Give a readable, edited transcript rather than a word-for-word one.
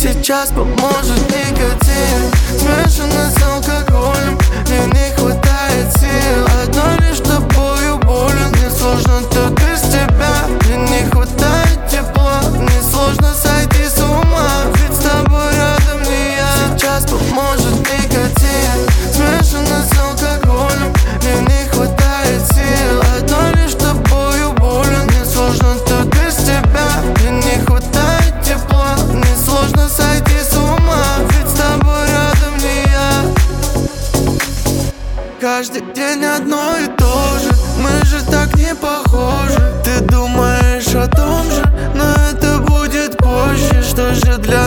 сейчас поможет никотин, смешанный с алкоголем. Мне не хватает сил, одно лишь тобою болен. Мне сложно тут без тебя, мне не хватает тепла. Мне сложно сойти с ума, ведь с тобой рядом не я. Сейчас поможет никотин, смешанный с алкоголем. Мне не хватает сил, одно лишь тобою болен. Мне сложно тут без тебя, мне не хватает тепла. Мне сложно сойти с ума, ведь с тобой рядом не я. Каждый день одно и то же, мы же так не похожи. Ты думаешь о том же, но это будет позже. Что же для